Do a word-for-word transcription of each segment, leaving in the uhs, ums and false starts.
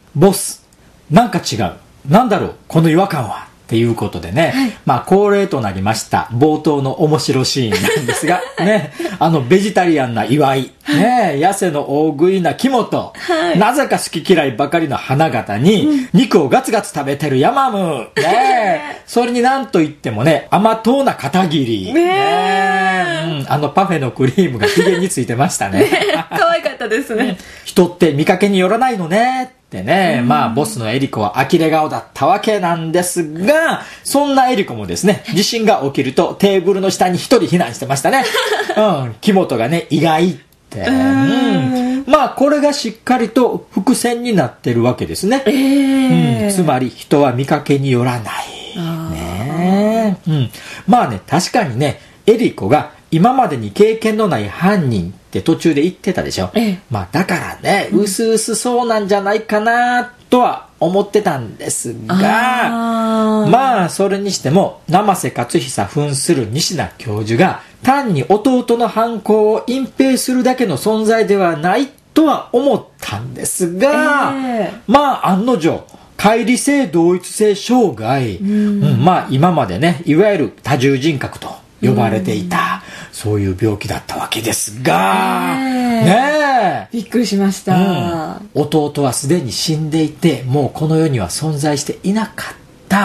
ボスなんか違う、なんだろうこの違和感はっていうことでね、はい、まあ恒例となりました冒頭の面白シーンなんですがね、あのベジタリアンな岩井、ね、痩せの大食いな木本、はい、なぜか好き嫌いばかりの花形に、うん、肉をガツガツ食べてるヤマム、ね、それになんといってもね甘党な片桐、ねね、うん、あのパフェのクリームがひげについてましたね。ね、 可愛かったですね。 人って見かけによらないのねでね、まあボスのエリコは呆れ顔だったわけなんですが、そんなエリコもですね、地震が起きるとテーブルの下に一人避難してましたね。うん、木本がね意外って、うん、まあこれがしっかりと伏線になってるわけですね。えーうん、つまり人は見かけによらないね、うん、まあね確かにねエリコが今までに経験のない犯人って途中で言ってたでしょ、ええ、まあだからね、うすうすそうなんじゃないかなとは思ってたんですが、あまあそれにしても生瀬勝久扮する西名教授が単に弟の犯行を隠蔽するだけの存在ではないとは思ったんですが、えー、まあ案の定乖離性同一性障害、うんうん、まあ今までねいわゆる多重人格と呼ばれていた、うん、そういう病気だったわけですが、えー、ねえびっくりしました、 うん、弟はすでに死んでいてもうこの世には存在していなかった、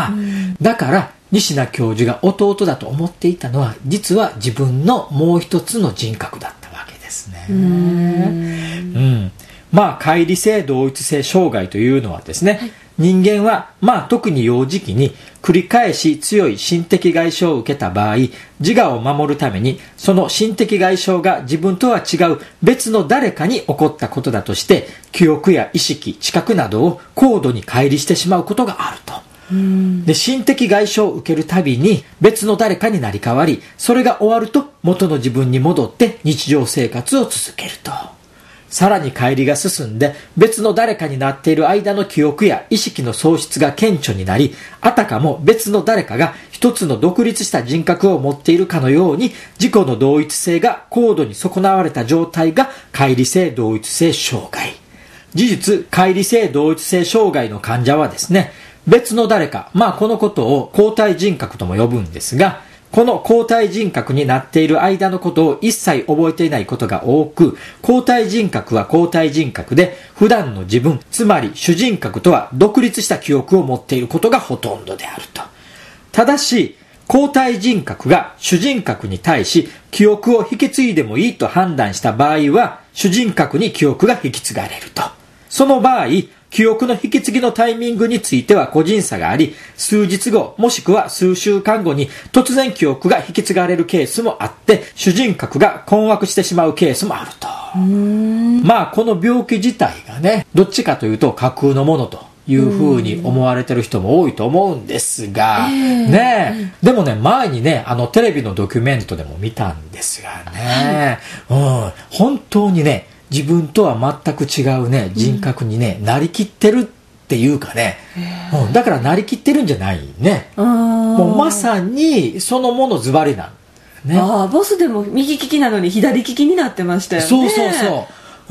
うん、だから西名教授が弟だと思っていたのは実は自分のもう一つの人格だったわけですね。うん、うん、まあ乖離性同一性障害というのはですね、はい、人間はまあ特に幼児期に繰り返し強い心的外傷を受けた場合、自我を守るためにその心的外傷が自分とは違う別の誰かに起こったことだとして記憶や意識、知覚などを高度に乖離してしまうことがあると。で心的外傷を受けるたびに別の誰かになり変わり、それが終わると元の自分に戻って日常生活を続けると。さらに乖離が進んで別の誰かになっている間の記憶や意識の喪失が顕著になり、あたかも別の誰かが一つの独立した人格を持っているかのように自己の同一性が高度に損なわれた状態が乖離性同一性障害。事実乖離性同一性障害の患者はですね、別の誰か、まあこのことを交代人格とも呼ぶんですが、この交代人格になっている間のことを一切覚えていないことが多く、交代人格は交代人格で普段の自分、つまり主人格とは独立した記憶を持っていることがほとんどであると。ただし交代人格が主人格に対し記憶を引き継いでもいいと判断した場合は主人格に記憶が引き継がれると。その場合記憶の引き継ぎのタイミングについては個人差があり、数日後もしくは数週間後に突然記憶が引き継がれるケースもあって、主人格が困惑してしまうケースもあると。うーんまあこの病気自体がね、どっちかというと架空のものというふうに思われてる人も多いと思うんですが、ねえ、でもね前にねあのテレビのドキュメントでも見たんですがね、うん、本当にね自分とは全く違うね人格にね、うん、なりきってるっていうかね、うん、だからなりきってるんじゃないね、もうまさにそのものズバリなんね。 ああボスでも右利きなのに左利きになってましたよね。 そうそうそう、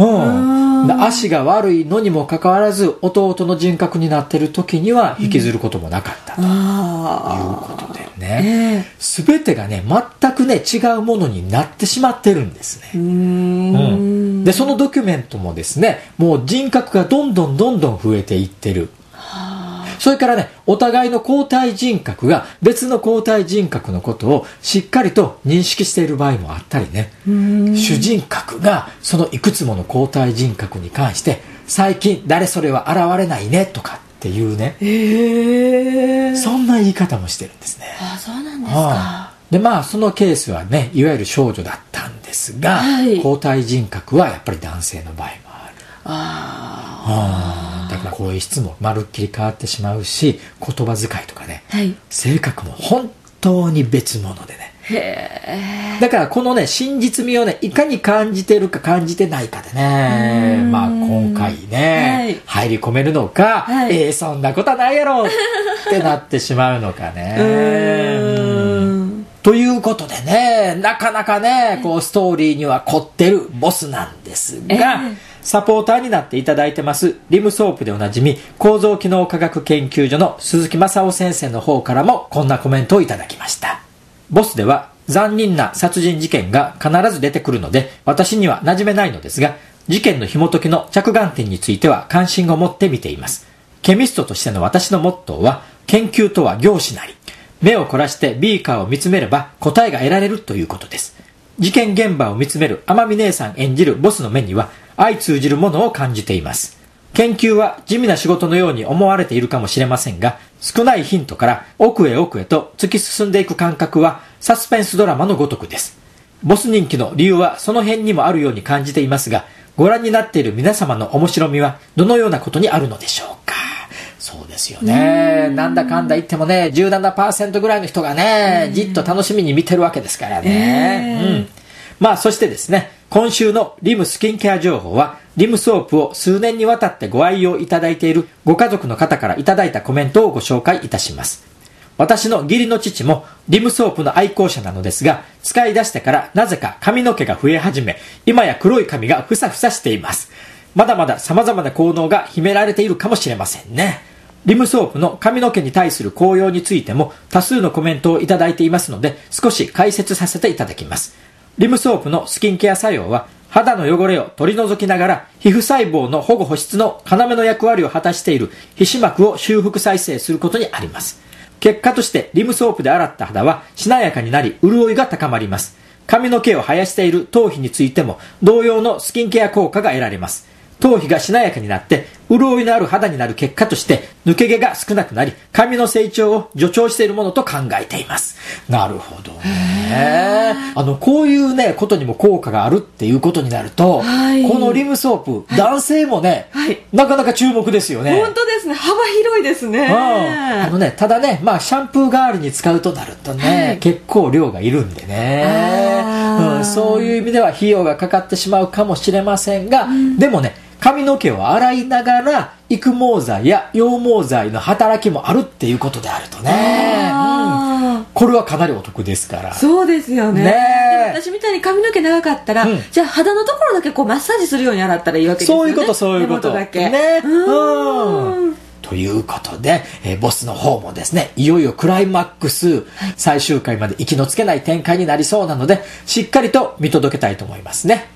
うん、足が悪いのにもかかわらず弟の人格になってる時には引きずることもなかったということでね、すべ、えー、てがね全くね違うものになってしまってるんですね。うーん、うん、でそのドキュメントもですねもう人格がどんどんどんどん増えていってる。それからねお互いの交代人格が別の交代人格のことをしっかりと認識している場合もあったりね、主人格がそのいくつもの交代人格に関して最近誰それは現れないねとかっていうね、えー、そんな言い方もしてるんですね。 あ、そうなんですか。 でまあそのケースはねいわゆる少女だったんですが、はい、交代人格はやっぱり男性の場合もある。ああ、だから声質もまるっきり変わってしまうし言葉遣いとかね、はい、性格も本当に別物でね。へー。だからこのね真実味をねいかに感じてるか感じてないかでね、まあ今回ね、はい、入り込めるのか、はい、えー、そんなことはないやろってなってしまうのかね。うーんということでねなかなかねこうストーリーには凝ってるボスなんですが、えーサポーターになっていただいてますリムソープでおなじみ構造機能科学研究所の鈴木正夫先生の方からもこんなコメントをいただきました。ボスでは残忍な殺人事件が必ず出てくるので私には馴染めないのですが、事件の紐解きの着眼点については関心を持って見ています。ケミストとしての私のモットーは、研究とは凝視なり、目を凝らしてビーカーを見つめれば答えが得られるということです。事件現場を見つめる天海姉さん演じるボスの目には相通じるものを感じています。研究は地味な仕事のように思われているかもしれませんが、少ないヒントから奥へ奥へと突き進んでいく感覚はサスペンスドラマのごとくです。ボス人気の理由はその辺にもあるように感じていますが、ご覧になっている皆様の面白みはどのようなことにあるのでしょうか。そうですよね。なんだかんだ言ってもね、じゅうななパーセント ぐらいの人がね、じっと楽しみに見てるわけですからね。うん。まあそしてですね、今週のリムスキンケア情報は、リムソープを数年にわたってご愛用いただいているご家族の方からいただいたコメントをご紹介いたします。私の義理の父もリムソープの愛好者なのですが、使い出してからなぜか髪の毛が増え始め、今や黒い髪がふさふさしています。まだまだ様々な効能が秘められているかもしれませんね。リムソープの髪の毛に対する効用についても多数のコメントをいただいていますので、少し解説させていただきます。リムソープのスキンケア作用は、肌の汚れを取り除きながら皮膚細胞の保護保湿の要の役割を果たしている皮脂膜を修復再生することにあります。結果としてリムソープで洗った肌はしなやかになり潤いが高まります。髪の毛を生やしている頭皮についても同様のスキンケア効果が得られます。頭皮がしなやかになって潤いのある肌になる結果として抜け毛が少なくなり髪の成長を助長しているものと考えています。なるほどね。あのこういうねことにも効果があるっていうことになると、はい、このリムソープ、はい、男性もね、はい、なかなか注目ですよね。 本当ですね。幅広いですね。 あのねただね、まあシャンプー代わりに使うとなるとね、はい、結構量がいるんでね、うん、そういう意味では費用がかかってしまうかもしれませんが、うん、でもね髪の毛を洗いながら育毛剤や羊毛剤の働きもあるっていうことであるとね、うん、これはかなりお得ですから。 そうですよ ね, ね私みたいに髪の毛長かったら、うん、じゃあ肌のところだけこうマッサージするように洗ったらいいわけですよね。 そういうことそういうこと根元だけね。うんということで、えー、ボスの方もですねいよいよクライマックス、はい、最終回まで息のつけない展開になりそうなのでしっかりと見届けたいと思いますね。